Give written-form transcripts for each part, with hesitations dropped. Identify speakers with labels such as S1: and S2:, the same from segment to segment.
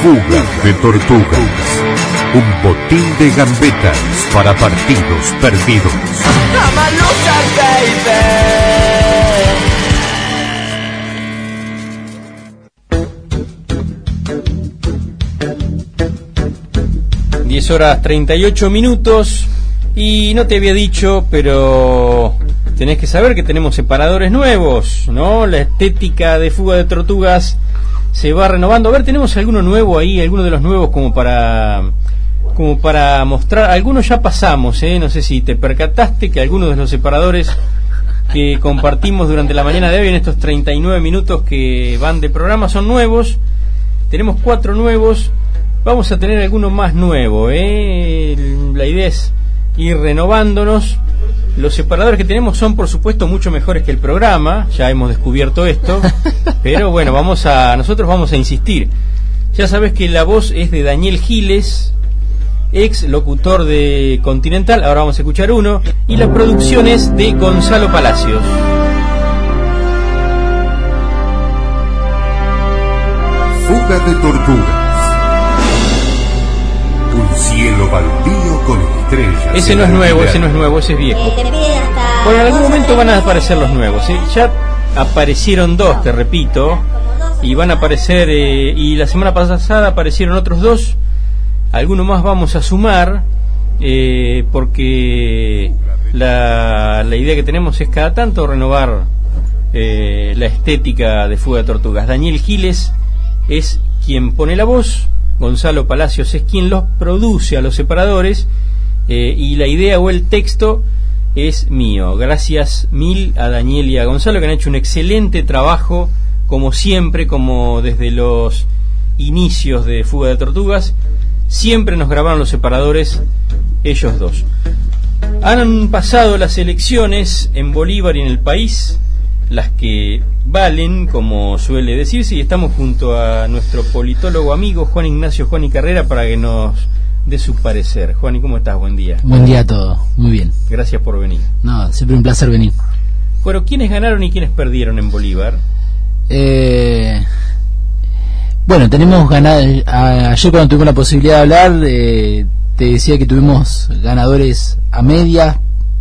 S1: Fuga de tortugas. Un botín de gambetas para partidos perdidos.
S2: I'm a loser,
S3: baby. 10:38. Y no te había dicho, pero tenés que saber que tenemos separadores nuevos, ¿no? La estética de Fuga de Tortugas se va renovando. A ver, ¿tenemos alguno nuevo ahí? ¿Alguno de los nuevos como para mostrar? Algunos ya pasamos, no sé si te percataste que algunos de los separadores que compartimos durante la mañana de hoy en estos 39 minutos que van de programa son nuevos. Tenemos 4 nuevos. Vamos a tener alguno más nuevo, La idea es ir renovándonos. Los separadores que tenemos son, por supuesto, mucho mejores que el programa. Ya hemos descubierto esto. Pero bueno, nosotros vamos a insistir. Ya sabes que la voz es de Daniel Giles, ex locutor de Continental. Ahora vamos a escuchar uno. Y la producción es de Gonzalo Palacios.
S1: Fuga de tortugas. Un cielo baldío con estrellas.
S3: Ese no es nuevo, ese es viejo. Bueno, en algún momento van a aparecer los nuevos, Ya aparecieron 2, te repito, y van a aparecer, y la semana pasada aparecieron otros 2. Algunos más vamos a sumar, porque la idea que tenemos es cada tanto renovar la estética de Fuga de Tortugas. Daniel Giles es quien pone la voz. Gonzalo Palacios es quien los produce a los separadores, y la idea o el texto es mío. Gracias mil a Daniel y a Gonzalo, que han hecho un excelente trabajo, como siempre, como desde los inicios de Fuga de Tortugas. Siempre nos grabaron los separadores ellos dos. Han pasado las elecciones en Bolívar y en el país, las que valen, como suele decirse, y estamos junto a nuestro politólogo amigo Juan Ignacio Juani Carrera para que nos dé su parecer. Juani, ¿cómo estás? Buen día.
S4: Buen día a todos, muy bien.
S3: Gracias por venir.
S4: No, siempre un placer venir.
S3: Bueno, ¿quiénes ganaron y quiénes perdieron en Bolívar?
S4: Bueno, tenemos ayer cuando tuvimos la posibilidad de hablar, te decía que tuvimos ganadores a media,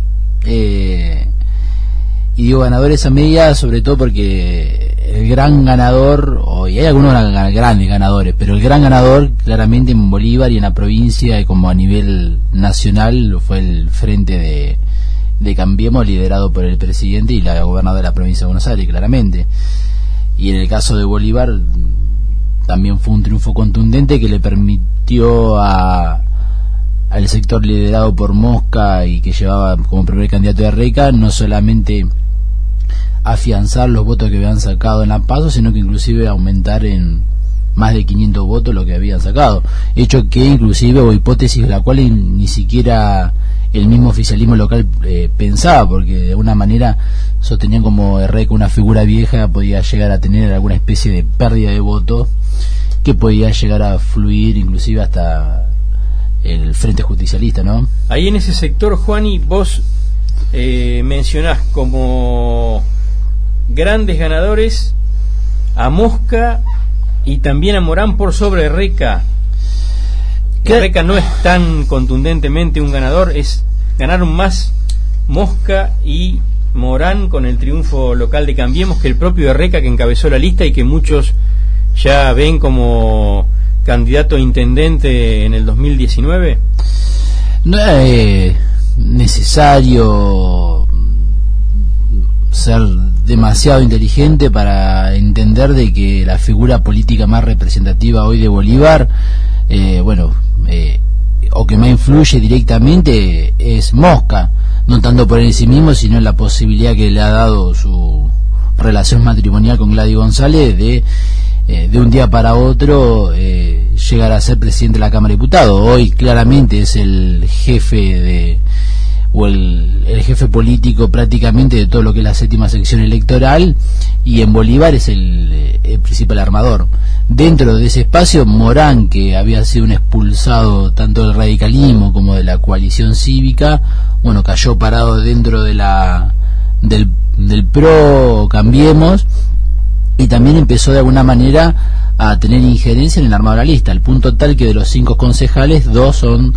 S4: y digo ganadores a media sobre todo porque el gran ganador, y hay algunos grandes ganadores, pero el gran ganador claramente en Bolívar y en la provincia y como a nivel nacional fue el Frente de Cambiemos, liderado por el presidente y la gobernadora de la provincia de Buenos Aires, claramente. Y en el caso de Bolívar también fue un triunfo contundente que le permitió al sector liderado por Mosca y que llevaba como primer candidato de Reca no solamente afianzar los votos que habían sacado en la PASO, sino que inclusive aumentar en más de 500 votos lo que habían sacado, hecho que inclusive, o hipótesis de la cual ni siquiera el mismo oficialismo local pensaba, porque de alguna manera sostenían como Reca una figura vieja podía llegar a tener alguna especie de pérdida de votos que podía llegar a fluir inclusive hasta el Frente Justicialista, ¿no?
S3: Ahí en ese sector, Juani, vos mencionás como grandes ganadores a Mosca y también a Morán por sobre Reca. Que Reca no es tan contundentemente un ganador, ganaron más Mosca y Morán con el triunfo local de Cambiemos que el propio Reca, que encabezó la lista y que muchos ya ven como candidato a intendente en el 2019.
S4: No es necesario ser demasiado inteligente para entender de que la figura política más representativa hoy de Bolívar, o que más influye directamente es Mosca, no tanto por él en sí mismo, sino en la posibilidad que le ha dado su relación matrimonial con Gladys González de un día para otro llegar a ser presidente de la Cámara de Diputados. Hoy claramente es el jefe el jefe político prácticamente de todo lo que es la séptima sección electoral, y en Bolívar es el principal armador. Dentro de ese espacio, Morán, que había sido un expulsado tanto del radicalismo como de la coalición cívica, cayó parado dentro de del PRO Cambiemos, y también empezó de alguna manera a tener injerencia en el armado de la lista, al punto tal que de los 5 concejales, 2 son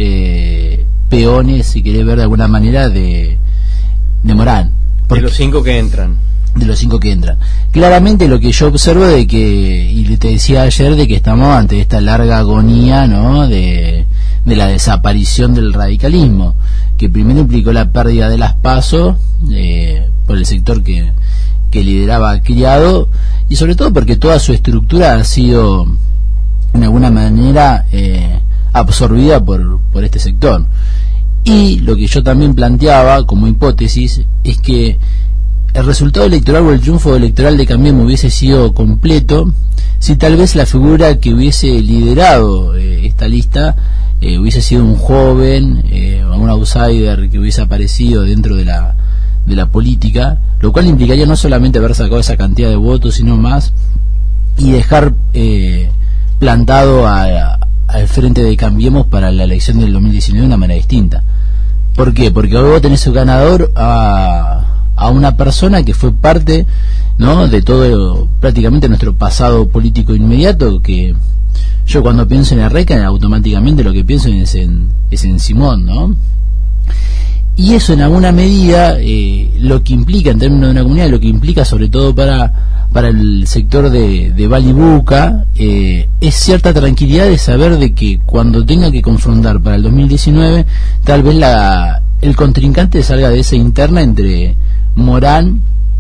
S4: peones, si querés ver de alguna manera, de Morán.
S3: De los 5 que entran.
S4: De los 5 que entran. Claramente lo que yo observo de que, y te decía ayer, de que estamos ante esta larga agonía, ¿no?, de la desaparición del radicalismo, que primero implicó la pérdida de las PASO por el sector que lideraba Criado, y sobre todo porque toda su estructura ha sido en alguna manera absorbida por este sector. Y lo que yo también planteaba como hipótesis es que el resultado electoral o el triunfo electoral de Cambiemos hubiese sido completo si tal vez la figura que hubiese liderado esta lista hubiese sido un joven, un outsider que hubiese aparecido dentro de la política, lo cual implicaría no solamente haber sacado esa cantidad de votos, sino más, y dejar plantado al frente de Cambiemos para la elección del 2019 de una manera distinta. ¿Por qué? Porque hoy vos tenés un ganador a una persona que fue parte, ¿no?, de todo prácticamente nuestro pasado político inmediato, que yo cuando pienso en Erreca automáticamente lo que pienso es en Simón, ¿no? Y eso en alguna medida lo que implica en términos de una comunidad, lo que implica sobre todo para el sector de Balibuca, es cierta tranquilidad de saber de que cuando tenga que confrontar para el 2019 tal vez el contrincante salga de esa interna entre Morán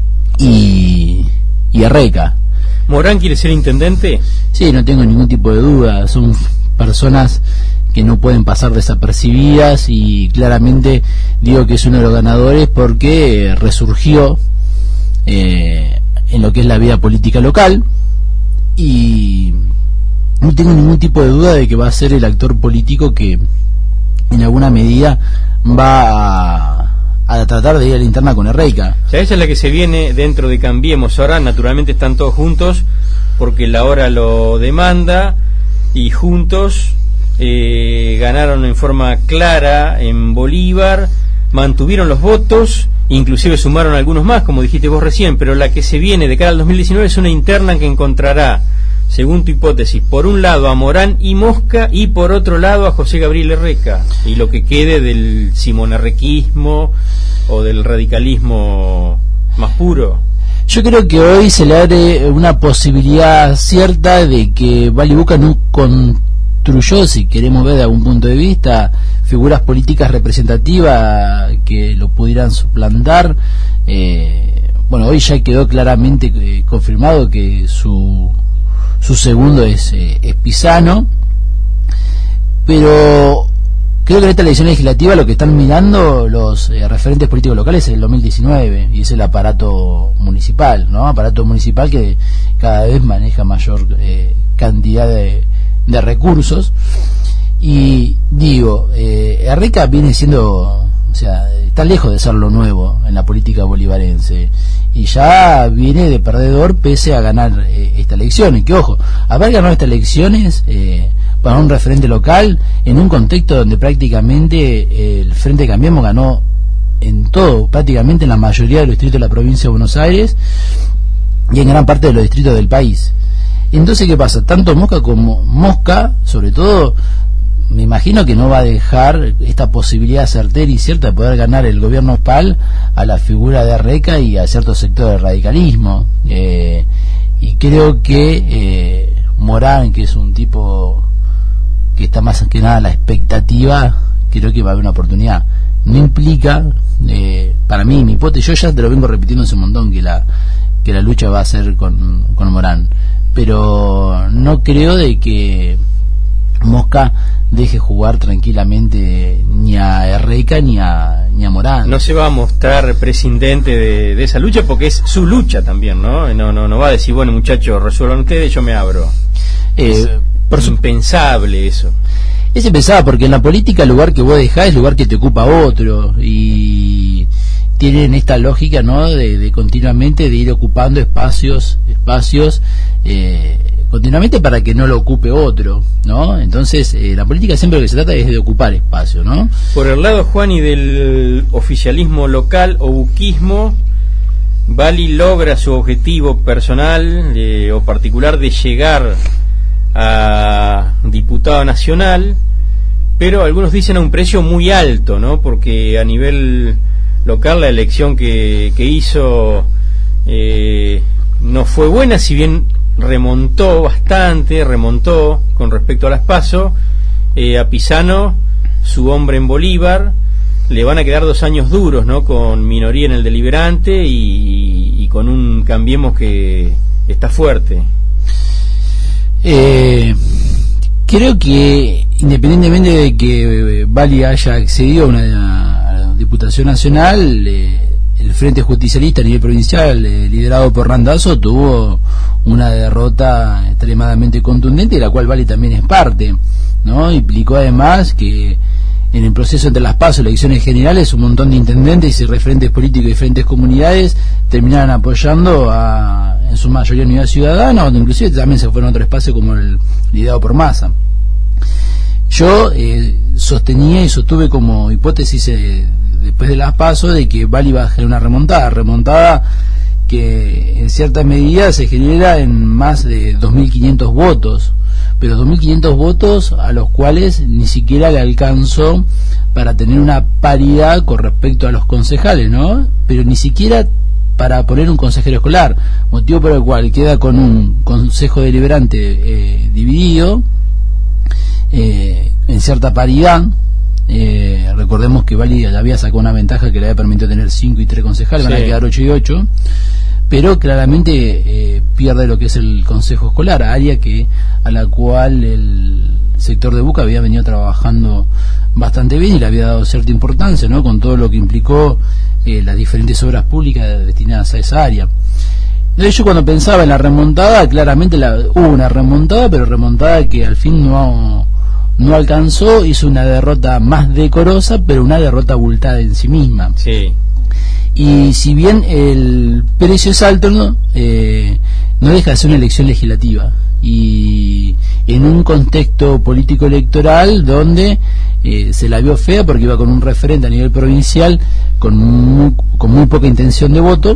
S4: y Erreca.
S3: ¿Morán quiere ser intendente?
S4: Sí, no tengo ningún tipo de duda. Son personas que no pueden pasar desapercibidas, y claramente digo que es uno de los ganadores porque resurgió en lo que es la vida política local, y no tengo ningún tipo de duda de que va a ser el actor político que en alguna medida va a tratar de ir a la interna con Erreca.
S3: O sea, esa es la que se viene dentro de Cambiemos. Ahora naturalmente están todos juntos porque la hora lo demanda, y juntos ganaron en forma clara en Bolívar, mantuvieron los votos, inclusive sumaron algunos más, como dijiste vos recién, pero la que se viene de cara al 2019 es una interna que encontrará, según tu hipótesis, por un lado a Morán y Mosca, y por otro lado a José Gabriel Erreca, y lo que quede del simonerrequismo o del radicalismo más puro.
S4: Yo creo que hoy se le abre una posibilidad cierta de que Balibuca no construyó, si queremos ver de algún punto de vista, figuras políticas representativas que lo pudieran suplantar. Bueno, hoy ya quedó claramente confirmado que su segundo es Pisano, pero creo que en esta elección legislativa lo que están mirando los referentes políticos locales es el 2019, y es el aparato municipal, ¿no? Aparato municipal que cada vez maneja mayor cantidad de recursos. Y digo, Erreca viene siendo, o sea, está lejos de ser lo nuevo en la política bolivarense, y ya viene de perdedor pese a ganar esta elección. Y que ojo, haber ganado estas elecciones para un referente local en un contexto donde prácticamente el Frente de Cambiemos ganó en todo, prácticamente en la mayoría de los distritos de la provincia de Buenos Aires y en gran parte de los distritos del país. Entonces, ¿qué pasa? Tanto Mosca como Mosca, sobre todo, me imagino que no va a dejar esta posibilidad certera y cierta de poder ganar el gobierno PAL a la figura de Erreca y a ciertos sectores del radicalismo. Y creo que Morán, que es un tipo que está más que nada a la expectativa, creo que va a haber una oportunidad. No implica, para mí, mi hipótesis, yo ya te lo vengo repitiendo hace un montón, que la lucha va a ser con Morán, pero no creo de que Mosca deje jugar tranquilamente ni a Erreca ni a Morán.
S3: No se va a mostrar prescindente de esa lucha porque es su lucha también, ¿no? No va a decir, bueno, muchachos, resuelvan ustedes, yo me abro. Es impensable eso.
S4: Es impensable porque en la política el lugar que vos dejás es el lugar que te ocupa otro, y tienen esta lógica, ¿no?, de continuamente de ir ocupando espacios continuamente para que no lo ocupe otro, ¿no? Entonces la política siempre lo que se trata es de ocupar espacio, ¿no?
S3: Por el lado, Juan, y del oficialismo local o buquismo, Bali logra su objetivo personal o particular de llegar a diputado nacional, pero algunos dicen a un precio muy alto, ¿no? Porque a nivel local la elección que hizo no fue buena, si bien remontó con respecto a las PASO. A Pisano, su hombre en Bolívar, le van a quedar 2 años duros, ¿no? Con minoría en el deliberante y con un Cambiemos que está fuerte.
S4: Creo que independientemente de que Bali haya accedido a una diputación nacional, el Frente Justicialista a nivel provincial, liderado por Randazzo, tuvo una derrota extremadamente contundente, de la cual Bali también es parte, ¿no? Implicó además que en el proceso entre las PASO, elecciones generales, un montón de intendentes y referentes políticos de diferentes comunidades terminaron apoyando en su mayoría Unidad Ciudadana, donde inclusive también se fueron a otro espacio como el liderado por Massa. Yo sostenía y sostuve como hipótesis después de las PASO de que Bali iba a generar una remontada que en cierta medida se genera en más de 2.500 votos, pero 2.500 votos a los cuales ni siquiera le alcanzó para tener una paridad con respecto a los concejales, ¿no? Pero ni siquiera para poner un consejero escolar, motivo por el cual queda con un consejo deliberante dividido en cierta paridad. Recordemos que Bali había sacado una ventaja que le había permitido tener 5 y 3 concejales, van a quedar 8 y 8, pero claramente pierde lo que es el consejo escolar, área a la cual el sector de Buca había venido trabajando bastante bien y le había dado cierta importancia, ¿no? Con todo lo que implicó las diferentes obras públicas destinadas a esa área. De hecho, cuando pensaba en la remontada, claramente hubo una remontada, pero remontada que al fin no alcanzó, hizo una derrota más decorosa, pero una derrota abultada en sí misma.
S3: Sí.
S4: Y si bien el precio es alto, no deja de ser una elección legislativa, y en un contexto político electoral donde se la vio fea porque iba con un referente a nivel provincial con muy poca intención de voto,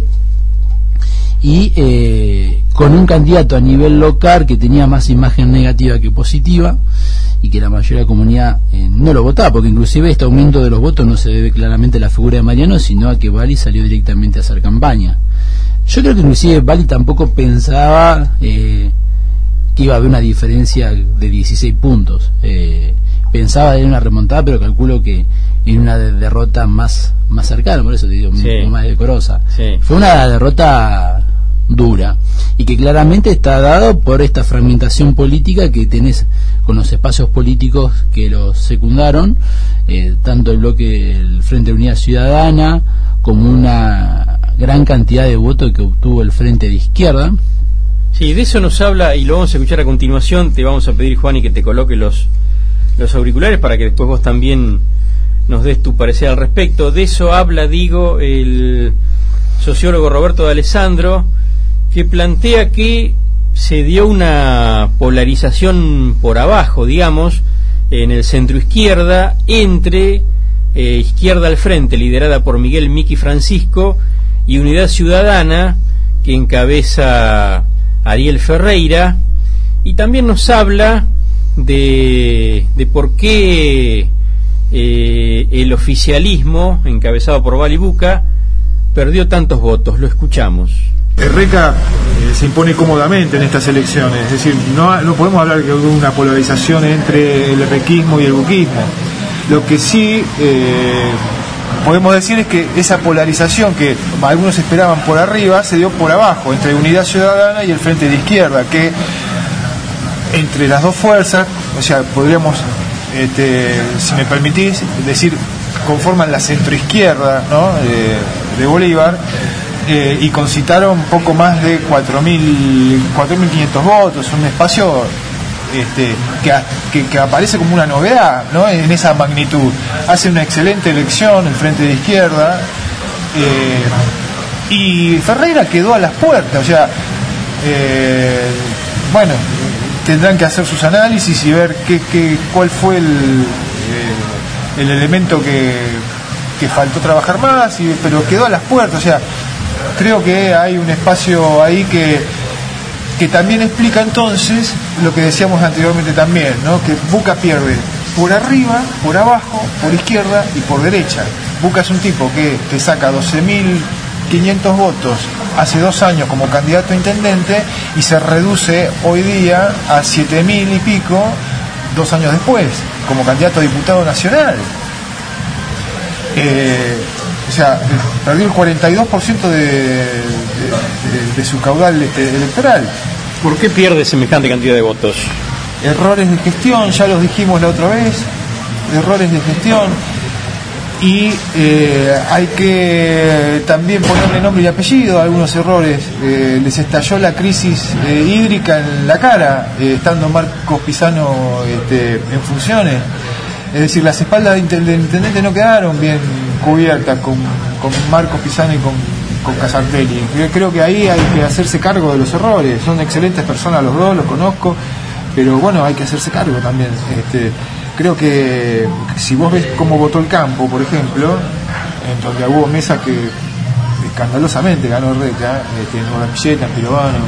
S4: y con un candidato a nivel local que tenía más imagen negativa que positiva, y que la mayoría de la comunidad no lo votaba, porque inclusive este aumento de los votos no se debe claramente a la figura de Mariano, sino a que Bali salió directamente a hacer campaña. Yo creo que inclusive Bali tampoco pensaba que iba a haber una diferencia de 16 puntos. Pensaba en una remontada, pero calculo que en una derrota más cercana, por eso te digo, más decorosa. Sí. Fue una derrota dura, y que claramente está dado por esta fragmentación política que tenés con los espacios políticos que los secundaron, tanto el bloque del Frente de Unidad Ciudadana como una gran cantidad de votos que obtuvo el Frente de Izquierda.
S3: Sí, de eso nos habla y lo vamos a escuchar a continuación. Te vamos a pedir, Juan, y que te coloque los auriculares para que después vos también nos des tu parecer al respecto. De eso habla, el sociólogo Roberto de Alessandro, que plantea que se dio una polarización por abajo, digamos, en el centro izquierda, entre Izquierda al Frente, liderada por Miguel Miki Francisco, y Unidad Ciudadana, que encabeza Ariel Ferreira, y también nos habla de por qué el oficialismo, encabezado por Bali Buca, perdió tantos votos. Lo escuchamos.
S5: Reca se impone cómodamente en estas elecciones, es decir, no podemos hablar que hubo una polarización entre el requismo y el buquismo. Lo que sí podemos decir es que esa polarización que algunos esperaban por arriba se dio por abajo, entre Unidad Ciudadana y el Frente de Izquierda, que entre las dos fuerzas, o sea, podríamos, si me permitís decir, conforman la centroizquierda, ¿no? de Bolívar, y concitaron poco más de 4.500 votos, un espacio que aparece como una novedad, ¿no? En esa magnitud. Hace una excelente elección el Frente de Izquierda, y Ferreira quedó a las puertas, o sea, bueno, tendrán que hacer sus análisis y ver cuál fue el elemento que faltó trabajar más, pero quedó a las puertas, o sea, creo que hay un espacio ahí que también explica entonces lo que decíamos anteriormente también, ¿no? Que Buca pierde por arriba, por abajo, por izquierda y por derecha. Buca es un tipo que te saca 12.500 votos hace 2 años como candidato a intendente y se reduce hoy día a 7.000 y pico 2 años después como candidato a diputado nacional. O sea, perdió el 42% de su caudal electoral.
S3: ¿Por qué pierde semejante cantidad de votos?
S5: Errores de gestión, ya los dijimos la otra vez, errores de gestión, y hay que también ponerle nombre y apellido a algunos errores. Les estalló la crisis hídrica en la cara, estando Marcos Pisano en funciones. Es decir, las espaldas del intendente no quedaron bien cubiertas con Marcos Pisano y con Casartelli. Creo que ahí hay que hacerse cargo de los errores. Son excelentes personas los dos, los conozco, pero bueno, hay que hacerse cargo también. Creo que si vos ves cómo votó el campo, por ejemplo, en donde hubo Mesa que escandalosamente ganó Reca, en Rapilleta, en Pirovano,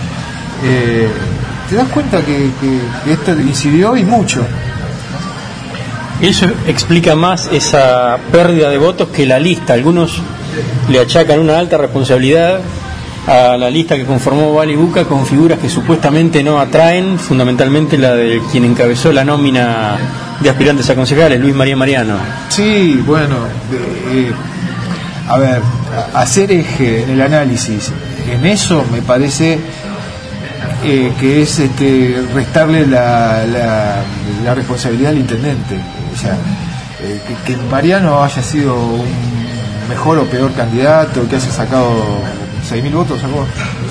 S5: te das cuenta que esto incidió y mucho.
S3: Eso explica más esa pérdida de votos que la lista. Algunos le achacan una alta responsabilidad a la lista que conformó Vale y Buca con figuras que supuestamente no atraen, fundamentalmente la de quien encabezó la nómina de aspirantes a concejales, Luis María Mariano.
S5: Sí, bueno, a ver, hacer eje en el análisis en eso me parece que es restarle la responsabilidad al intendente. O sea, que Mariano haya sido un mejor o peor candidato, que haya sacado 6.000 votos, sacó.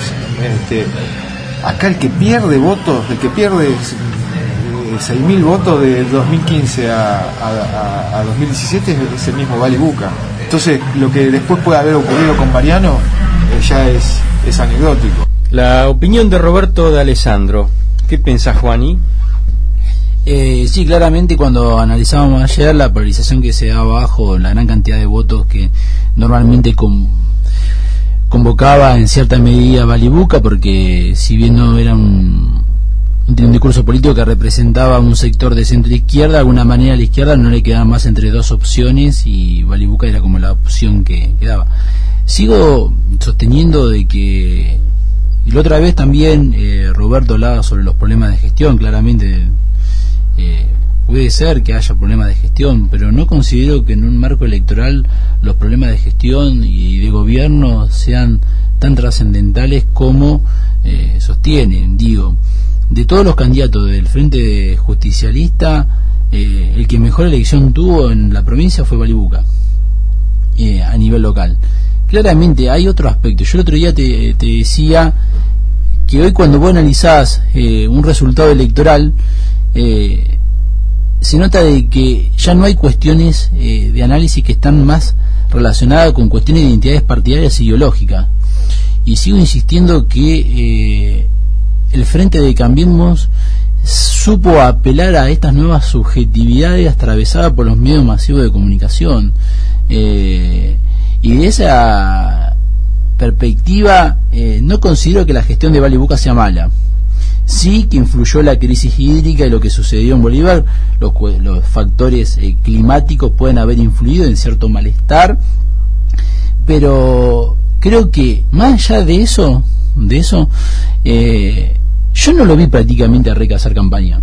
S5: Acá el que pierde votos, el que pierde 6.000 votos de 2015 a 2017 es el mismo Vale Buca. Entonces, lo que después puede haber ocurrido con Mariano ya es anecdótico.
S3: La opinión de Roberto de Alessandro. ¿Qué pensás, Juani?
S4: Sí, claramente cuando analizábamos ayer la polarización que se da bajo la gran cantidad de votos que normalmente convocaba en cierta medida Vale y Buca, porque si bien no era un discurso político que representaba un sector de centro izquierda, de alguna manera a la izquierda no le quedaba más entre dos opciones y Vale y Buca era como la opción que quedaba. Sigo sosteniendo de que, y la otra vez también Roberto hablaba sobre los problemas de gestión. Claramente puede ser que haya problemas de gestión, pero no considero que en un marco electoral los problemas de gestión y de gobierno sean tan trascendentales como sostienen. Digo, de todos los candidatos del Frente Justicialista, el que mejor elección tuvo en la provincia fue Vale y Buca, a nivel local. Claramente hay otro aspecto. Yo el otro día te decía que hoy cuando vos analizás un resultado electoral, se nota de que ya no hay cuestiones de análisis que están más relacionadas con cuestiones de identidades partidarias e ideológicas. Y sigo insistiendo que el Frente de Cambiemos supo apelar a estas nuevas subjetividades atravesadas por los medios masivos de comunicación. Y de esa perspectiva no considero que la gestión de Vale y Buca sea mala. Sí que influyó la crisis hídrica y lo que sucedió en Bolívar. Los factores climáticos pueden haber influido en cierto malestar, pero creo que más allá de eso yo no lo vi prácticamente a Reca hacer campaña.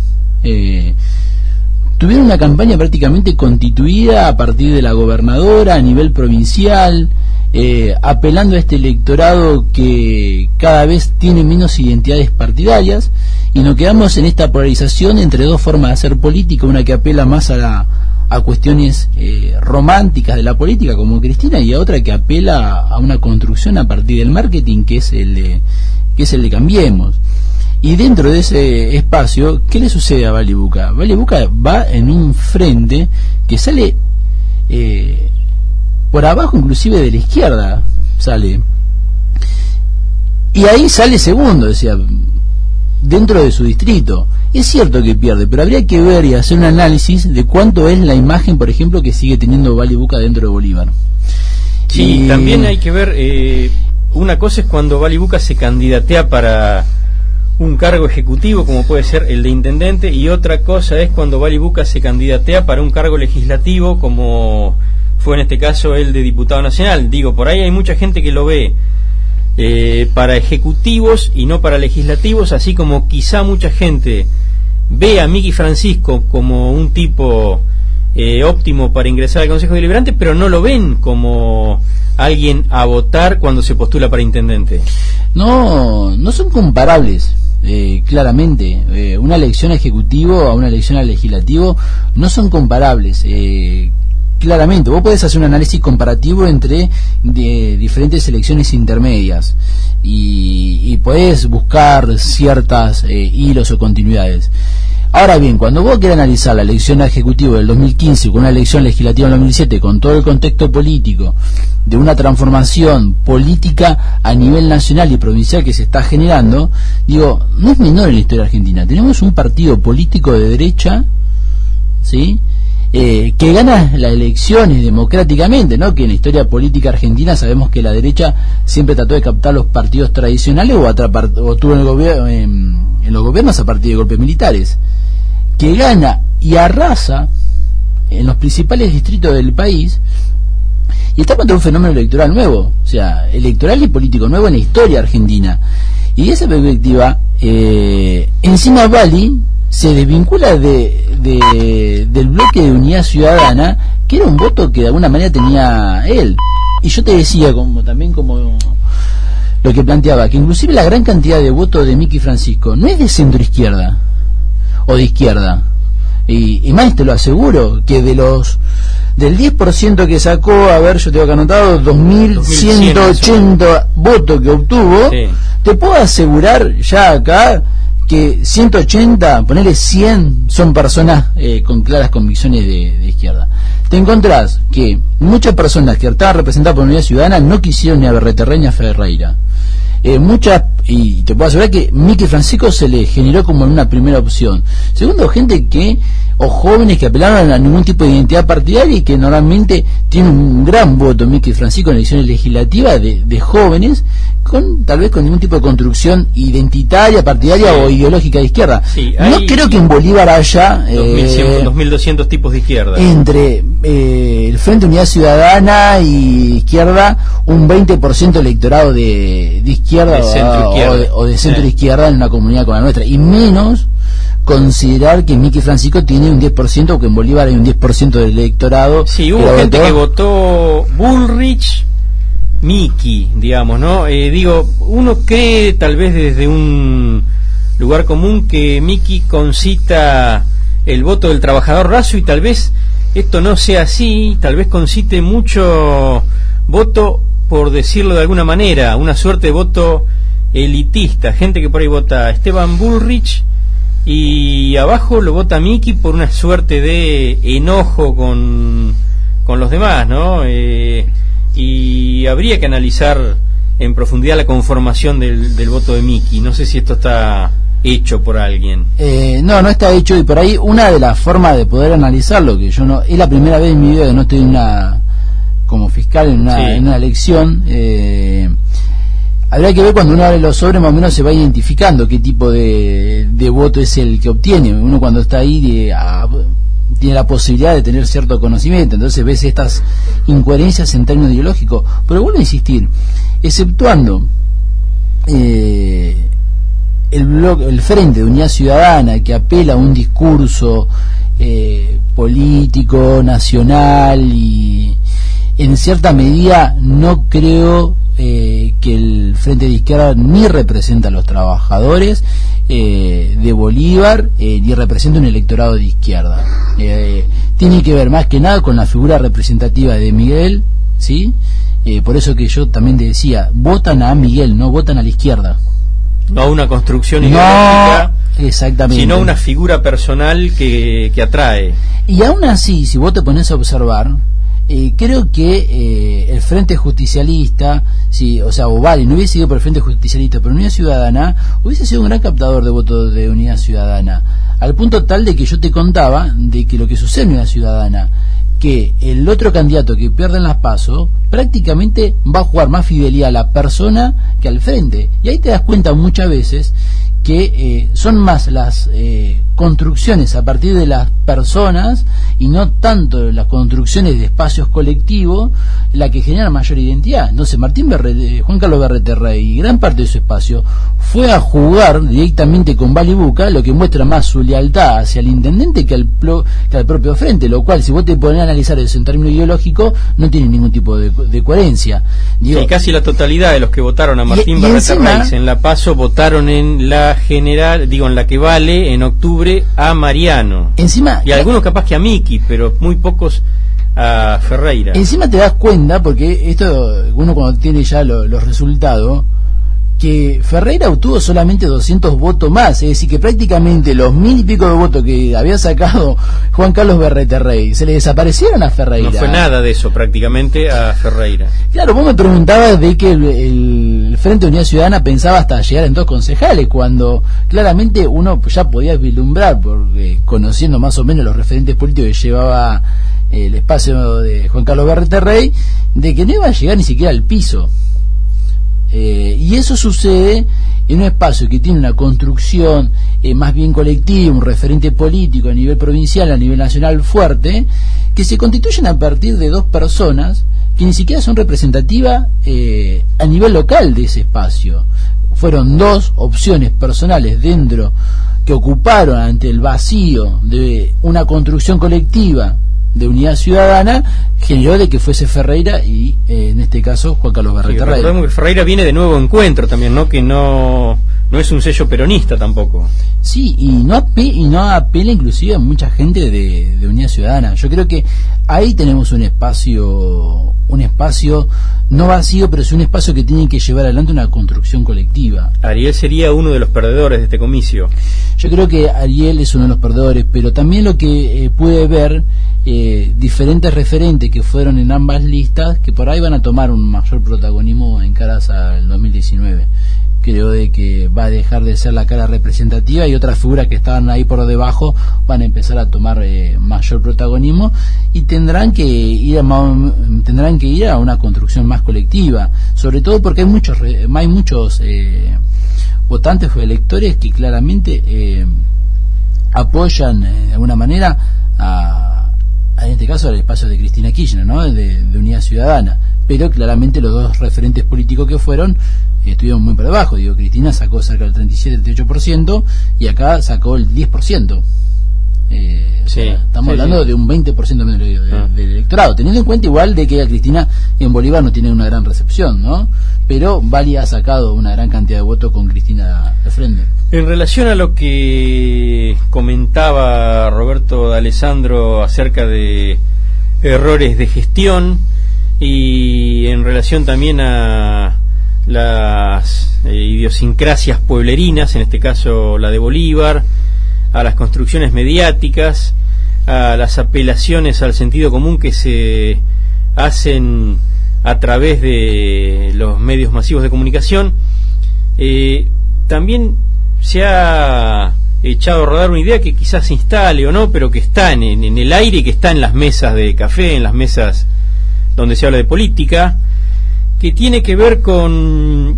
S4: Tuvieron una campaña prácticamente constituida a partir de la gobernadora a nivel provincial, apelando a este electorado que cada vez tiene menos identidades partidarias, y nos quedamos en esta polarización entre dos formas de hacer política, una que apela más a cuestiones románticas de la política como Cristina, y a otra que apela a una construcción a partir del marketing que es el de Cambiemos. Y dentro de ese espacio, ¿qué le sucede a Vale y Buca? Vale y Buca va en un frente que sale por abajo inclusive de la izquierda, sale. Y ahí sale segundo, decía, dentro de su distrito. Es cierto que pierde, pero habría que ver y hacer un análisis de cuánto es la imagen, por ejemplo, que sigue teniendo Vale y Buca dentro de Bolívar.
S3: Sí, también hay que ver, una cosa es cuando Bali Buca se candidatea para un cargo ejecutivo, como puede ser el de intendente, y otra cosa es cuando Bali Buca se candidatea para un cargo legislativo, como fue en este caso el de diputado nacional. Digo, por ahí hay mucha gente que lo ve para ejecutivos y no para legislativos, así como quizá mucha gente ve a Miki Francisco como un tipo óptimo para ingresar al Consejo Deliberante, pero no lo ven como alguien a votar cuando se postula para intendente.
S4: No son comparables, claramente. Una elección a ejecutivo a una elección al legislativo no son comparables. Claramente, vos podés hacer un análisis comparativo entre diferentes elecciones intermedias y podés buscar ciertas hilos o continuidades. Ahora bien, cuando vos querés analizar la elección a ejecutivo del 2015 con una elección legislativa del 2017, con todo el contexto político de una transformación política a nivel nacional y provincial que se está generando, digo, no es menor en la historia argentina. Tenemos un partido político de derecha, ¿sí?, que gana las elecciones democráticamente, ¿no? Que en la historia política argentina sabemos que la derecha siempre trató de captar los partidos tradicionales o tuvo en los gobiernos a partir de golpes militares, que gana y arrasa en los principales distritos del país, y estamos ante un fenómeno electoral nuevo, o sea, electoral y político nuevo en la historia argentina. Y de esa perspectiva, encima Bali se desvincula del bloque de Unidad Ciudadana, que era un voto que de alguna manera tenía él. Y yo te decía, como lo que planteaba, que inclusive la gran cantidad de votos de Miki Francisco no es de centro izquierda o de izquierda. Y más te lo aseguro, que del 10% que sacó, a ver, yo tengo que anotado 2.180 votos que obtuvo, sí. Te puedo asegurar ya acá que 180, ponerle 100, son personas con claras convicciones de izquierda. Te encontrás que muchas personas que estaban representadas por Unidad Ciudadana no quisieron ni a Berreterré ni a Ferreira. Y te puedo asegurar que Miki Francisco se le generó como una primera opción. Segundo, gente o jóvenes que apelaron a ningún tipo de identidad partidaria y que normalmente tienen un gran voto Miki Francisco en elecciones legislativas de jóvenes, tal vez con ningún tipo de construcción identitaria, partidaria o ideológica de izquierda. Sí, no creo que en Bolívar haya
S3: 2.200 tipos de izquierda.
S4: Entre el Frente Unidad Ciudadana y izquierda, un 20% electorado de izquierda, o de centro izquierda en una comunidad como la nuestra, y menos considerar que Miki Francisco tiene un 10%, o que en Bolívar hay un 10% del electorado.
S3: Sí, hubo gente que votó Bullrich, Miki, digamos, ¿no? Digo, uno cree tal vez desde un lugar común que Miki concita el voto del trabajador raso, y tal vez esto no sea así, tal vez concite mucho voto, por decirlo de alguna manera, una suerte de voto elitista, gente que por ahí vota Esteban Bullrich y abajo lo vota Miki por una suerte de enojo con los demás, ¿no? Y habría que analizar en profundidad la conformación del voto de Miki. No sé si esto está hecho por alguien.
S4: No está hecho, y por ahí una de las formas de poder analizarlo, que yo no, es la primera vez en mi vida que no estoy como fiscal en una elección, habrá que ver cuando uno abre los sobres, más o menos se va identificando qué tipo de voto es el que obtiene. Uno cuando está ahí tiene la posibilidad de tener cierto conocimiento, entonces ves estas incoherencias en términos ideológicos. Pero vuelvo a insistir, exceptuando el Frente de Unidad Ciudadana, que apela a un discurso político, nacional, y en cierta medida no creo que el Frente de Izquierda ni representa a los trabajadores de Bolívar, ni representa un electorado de izquierda. Tiene que ver más que nada con la figura representativa de Miguel, ¿sí? Por eso que yo también te decía, votan a Miguel, no votan a la izquierda.
S3: No a una construcción ideológica,
S4: exactamente,
S3: sino una figura personal que atrae.
S4: Y aún así, si vos te pones a observar, creo que el Frente Justicialista, o Bali no hubiese ido por el Frente Justicialista, pero Unidad Ciudadana hubiese sido un gran captador de votos de Unidad Ciudadana, al punto tal de que yo te contaba de que lo que sucede en Unidad Ciudadana, que el otro candidato que pierde en las PASO prácticamente va a jugar más fidelidad a la persona que al frente. Y ahí te das cuenta muchas veces que son más las construcciones a partir de las personas y no tanto las construcciones de espacios colectivos la que genera mayor identidad. Entonces Juan Carlos Berreterrey y gran parte de su espacio fue a jugar directamente con Balibuca, lo que muestra más su lealtad hacia el intendente que al propio frente, lo cual si vos te pones a analizar eso en términos ideológicos no tiene ningún tipo de coherencia. Digo,
S3: sí, casi la totalidad de los que votaron a Martín Berreterrey en la PASO votaron en la general, en la que vale en octubre a Mariano.
S4: Encima,
S3: y algunos capaz que a Miki, pero muy pocos a Ferreira.
S4: Encima te das cuenta, porque esto uno cuando tiene ya los resultados, que Ferreira obtuvo solamente 200 votos más, es decir, que prácticamente los 1000 y pico de votos que había sacado Juan Carlos Berreterrey se le desaparecieron a Ferreira.
S3: No fue nada de eso prácticamente a Ferreira.
S4: Claro, vos me preguntabas de que el Frente de Unidad Ciudadana pensaba hasta llegar en 2 concejales, cuando claramente uno ya podía vislumbrar, porque conociendo más o menos los referentes políticos que llevaba el espacio de Juan Carlos Berreterrey, de que no iba a llegar ni siquiera al piso. Y eso sucede en un espacio que tiene una construcción más bien colectiva, un referente político a nivel provincial, a nivel nacional fuerte, que se constituyen a partir de 2 personas que ni siquiera son representativas a nivel local de ese espacio. Fueron 2 opciones personales dentro que ocuparon ante el vacío de una construcción colectiva de Unidad Ciudadana, generó de que fuese Ferreira y en este caso Juan Carlos Berreterrey.
S3: Sí, recordemos que Ferreira viene de Nuevo Encuentro también, ¿no? Que no es un sello peronista tampoco.
S4: Sí, y no apela inclusive a mucha gente de Unidad Ciudadana. Yo creo que ahí tenemos un espacio no vacío, pero es un espacio que tiene que llevar adelante una construcción colectiva.
S3: Ariel sería uno de los perdedores de este comicio.
S4: Yo creo que Ariel es uno de los perdedores, pero también lo que pude ver, diferentes referentes que fueron en ambas listas, que por ahí van a tomar un mayor protagonismo en caras al 2019. Creo de que va a dejar de ser la cara representativa y otras figuras que estaban ahí por debajo van a empezar a tomar mayor protagonismo y tendrán que ir a una construcción más colectiva, sobre todo porque hay muchos votantes o electores que claramente apoyan de alguna manera en este caso al espacio de Cristina Kirchner, ¿no? de Unidad Ciudadana, pero claramente los 2 referentes políticos que fueron estuvieron muy por debajo. Cristina sacó cerca del 37-38% y acá sacó el 10%. Estamos hablando de un 20% menos del electorado, teniendo en cuenta igual de que a Cristina en Bolívar no tiene una gran recepción, ¿no? Pero Bali ha sacado una gran cantidad de votos con Cristina de frente.
S3: En relación a lo que comentaba Roberto D'Alessandro acerca de errores de gestión y en relación también a las idiosincrasias pueblerinas, en este caso la de Bolívar, a las construcciones mediáticas, a las apelaciones al sentido común que se hacen a través de los medios masivos de comunicación, también se ha echado a rodar una idea que quizás se instale o no, pero que está en el aire y que está en las mesas de café, en las mesas donde se habla de política, que tiene que ver con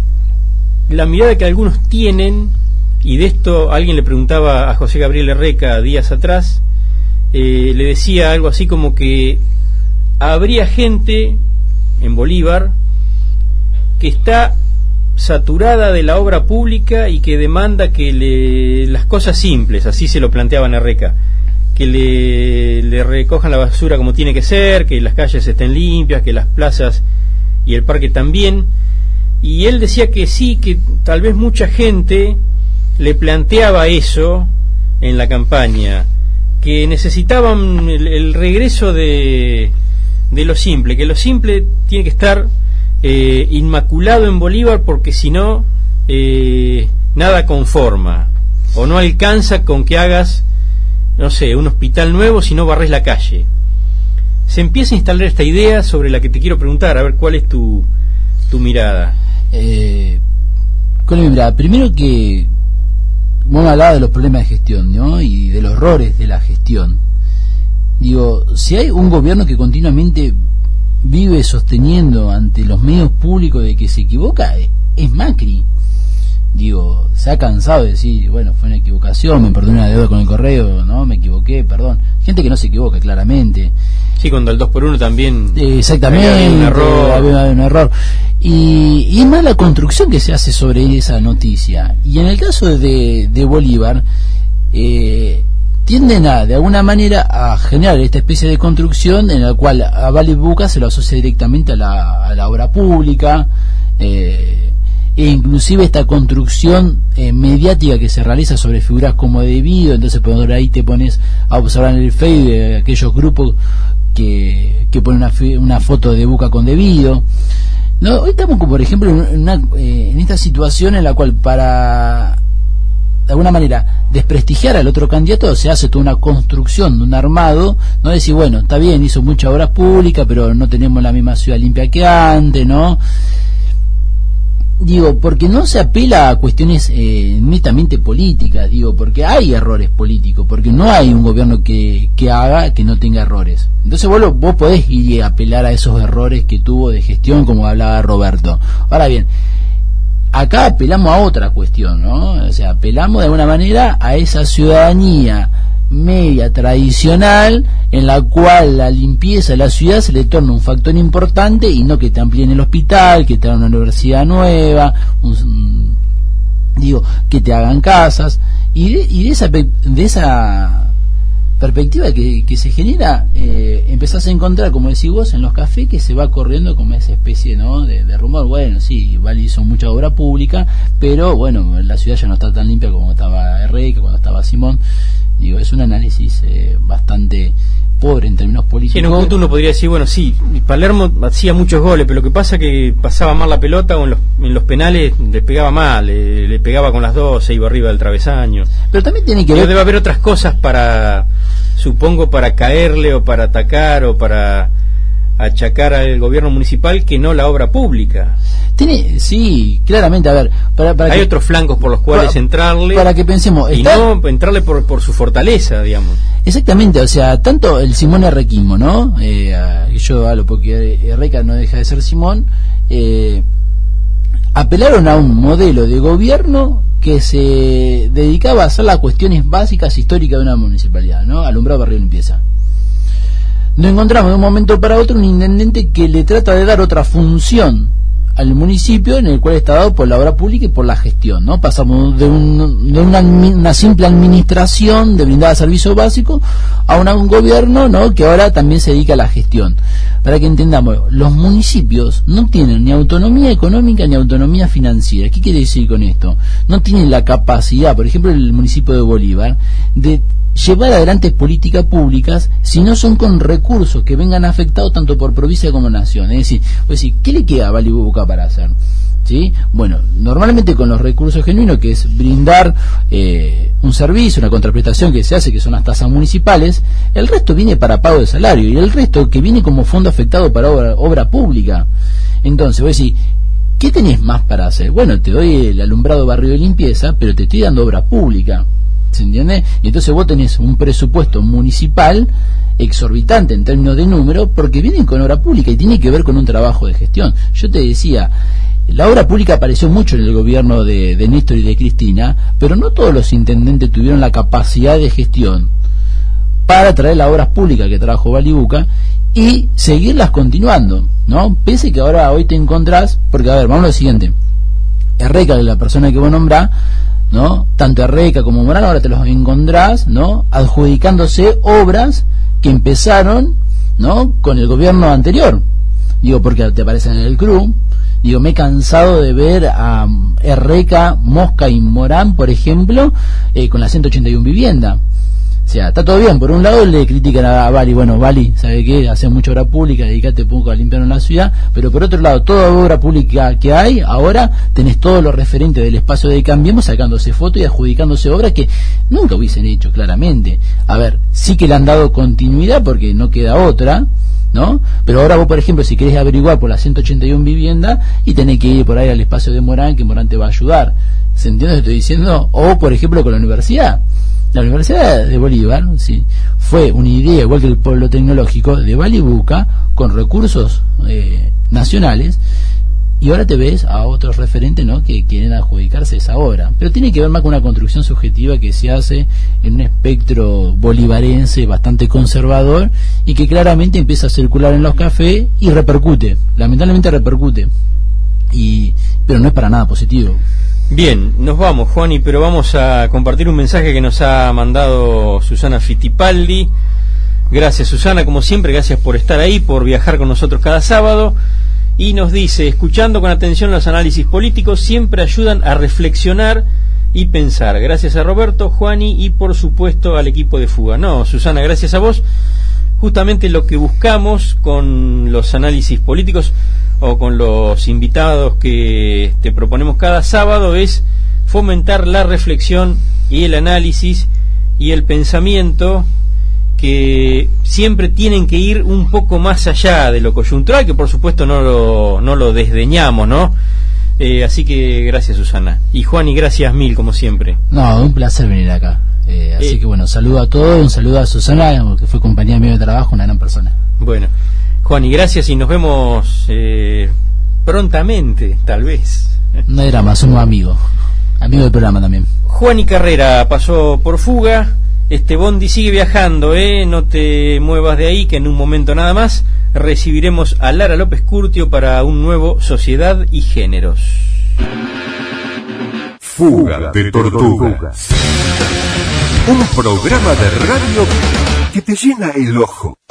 S3: la mirada que algunos tienen, y de esto alguien le preguntaba a José Gabriel Erreca días atrás, le decía algo así como que habría gente en Bolívar que está saturada de la obra pública y que demanda que las cosas simples, así se lo planteaban a Erreca, que le recojan la basura como tiene que ser, que las calles estén limpias, que las plazas y el parque también, y él decía que sí, que tal vez mucha gente le planteaba eso en la campaña, que necesitaban el regreso de lo simple, que lo simple tiene que estar inmaculado en Bolívar, porque si no nada conforma, o no alcanza con que hagas, no sé, un hospital nuevo si no barres la calle. Se empieza a instalar esta idea sobre la que te quiero preguntar, a ver cuál es tu mirada.
S4: ¿Cuál es mi mirada? Primero que vos hablabas de los problemas de gestión, ¿no? Y de los errores de la gestión. Digo, si hay un gobierno que continuamente vive sosteniendo ante los medios públicos de que se equivoca, es Macri. Digo, se ha cansado de decir, bueno, fue una equivocación, me perdoné una deuda con el correo, no, me equivoqué, perdón. Gente que no se equivoca, claramente.
S3: Sí, cuando el 2x1 también.
S4: Exactamente, había un error. Y es más la construcción que se hace sobre esa noticia. Y en el caso de Bolívar, tienden de alguna manera a generar esta especie de construcción en la cual a Balibuca se lo asocia directamente a la obra pública, e inclusive esta construcción mediática que se realiza sobre figuras como Devido. Entonces por ahí te pones a observar en el Facebook de aquellos grupos que ponen una foto de Buca con Devido, ¿no? Hoy estamos, por ejemplo, en esta situación en la cual, para de alguna manera desprestigiar al otro candidato, se hace toda una construcción, un armado, no decir, bueno, está bien, hizo muchas obras públicas, pero no tenemos la misma ciudad limpia que antes, ¿no? Digo, porque no se apela a cuestiones netamente políticas, digo, porque hay errores políticos, porque no hay un gobierno que haga que no tenga errores. Entonces vos podés ir a apelar a esos errores que tuvo de gestión, como hablaba Roberto. Ahora bien, acá apelamos a otra cuestión, ¿no? O sea, apelamos de alguna manera a esa ciudadanía media tradicional en la cual la limpieza de la ciudad se le torna un factor importante, y no que te amplíen el hospital, que te hagan una universidad nueva, que te hagan casas, y de esa perspectiva que se genera, empezás a encontrar, como decís vos, en los cafés, que se va corriendo como esa especie, ¿no?, de rumor. Bueno, sí, Vali hizo mucha obra pública, pero bueno, la ciudad ya no está tan limpia como estaba Herreca, cuando estaba Simón. Digo, es un análisis bastante pobre en términos políticos.
S3: Sí, en un punto uno podría decir, bueno, sí, Palermo hacía muchos goles, pero lo que pasa es que pasaba mal la pelota, o en los penales le pegaba mal, le pegaba con las dos, se iba arriba del travesaño.
S4: Pero también tiene que ver...
S3: Debe haber otras cosas supongo, para caerle, o para atacar, o para achacar al gobierno municipal, que no la obra pública.
S4: Sí, claramente, a ver, para
S3: hay otros flancos por los cuales entrarle,
S4: para que pensemos,
S3: y no entrarle por su fortaleza, digamos.
S4: Exactamente, o sea, tanto el Simón Herrequismo, ¿no? Yo hablo porque Herreca no deja de ser Simón. Apelaron a un modelo de gobierno que se dedicaba a hacer las cuestiones básicas históricas de una municipalidad, ¿no? Alumbrado, barrio, limpieza. Nos encontramos de un momento para otro un intendente que le trata de dar otra función al municipio, en el cual está dado por la obra pública y por la gestión, ¿no? Pasamos de una simple administración de brindar servicios básicos a un gobierno, ¿no?, que ahora también se dedica a la gestión. Para que entendamos, los municipios no tienen ni autonomía económica ni autonomía financiera. ¿Qué quiere decir con esto? No tienen la capacidad, por ejemplo, el municipio de Bolívar, de llevar adelante políticas públicas si no son con recursos que vengan afectados tanto por provincia como nación. Es decir, ¿qué le queda a Balibuca para hacer? ¿Sí? Bueno, normalmente con los recursos genuinos, que es brindar un servicio, una contraprestación que se hace, que son las tasas municipales, el resto viene para pago de salario, y el resto que viene como fondo afectado para obra pública. Entonces, voy a decir, ¿qué tenés más para hacer? Bueno, te doy el alumbrado, barrio de limpieza, pero te estoy dando obra pública. ¿Se entiende? Y entonces vos tenés un presupuesto municipal exorbitante en términos de número, porque vienen con obra pública y tiene que ver con un trabajo de gestión. Yo te decía, la obra pública apareció mucho en el gobierno de Néstor y de Cristina, pero no todos los intendentes tuvieron la capacidad de gestión para traer las obras públicas que trabajó Balibuca y seguirlas continuando, ¿no? Pese que ahora hoy te encontrás, porque a ver, vamos a lo siguiente. Herreca, la persona que vos nombrás, ¿no?, tanto Herreca como Morán, ahora te los encontrás, ¿no?, adjudicándose obras que empezaron, ¿no?, con el gobierno anterior. Digo, porque te aparecen en el CRU. Digo, me he cansado de ver a Herreca, Mosca y Morán, por ejemplo, con la 181 vivienda. O sea, está todo bien. Por un lado le critican a Bali, bueno, Bali, ¿sabe qué? Hace mucha obra pública, dedicate un poco a limpiar en la ciudad, pero por otro lado, toda obra pública que hay, ahora tenés todo lo referente del espacio de Cambiemos sacándose fotos y adjudicándose obras que nunca hubiesen hecho, claramente. A ver, sí que le han dado continuidad porque no queda otra, ¿no? Pero ahora vos, por ejemplo, si querés averiguar por la 181 vivienda, y tenés que ir por ahí al espacio de Morán, que Morán te va a ayudar. ¿Se entiende lo que estoy diciendo? O, por ejemplo, con la universidad. La Universidad de Bolívar, sí, fue una idea, igual que el polo tecnológico, de Balibuca, con recursos nacionales, y ahora te ves a otros referentes, ¿no?, que quieren adjudicarse esa obra. Pero tiene que ver más con una construcción subjetiva que se hace en un espectro bolivarense bastante conservador y que claramente empieza a circular en los cafés y repercute, lamentablemente repercute, pero no es para nada positivo.
S3: Bien, nos vamos, Juani, pero vamos a compartir un mensaje que nos ha mandado Susana Fittipaldi. Gracias, Susana, como siempre, gracias por estar ahí, por viajar con nosotros cada sábado. Y nos dice: escuchando con atención los análisis políticos, siempre ayudan a reflexionar y pensar. Gracias a Roberto, Juani y por supuesto al equipo de Fuga. No, Susana, gracias a vos. Justamente lo que buscamos con los análisis políticos o con los invitados que te proponemos cada sábado es fomentar la reflexión y el análisis y el pensamiento, que siempre tienen que ir un poco más allá de lo coyuntural, que por supuesto no lo desdeñamos, ¿no? Así que gracias, Susana. Y Juan, y gracias mil, como siempre.
S4: No, un placer venir acá. Así que bueno, saludo a todos, un saludo a Susana, que fue compañera mía de trabajo, una gran persona.
S3: Bueno, Juan, y gracias, y nos vemos prontamente, tal vez.
S4: No hay drama, somos amigos del programa también.
S3: Juan y Carrera pasó por Fuga. Este bondi sigue viajando, no te muevas de ahí, que en un momento nada más recibiremos a Lara López Curtio para un nuevo Sociedad y Géneros.
S1: Fuga de Tortugas. Un programa de radio que te llena el ojo.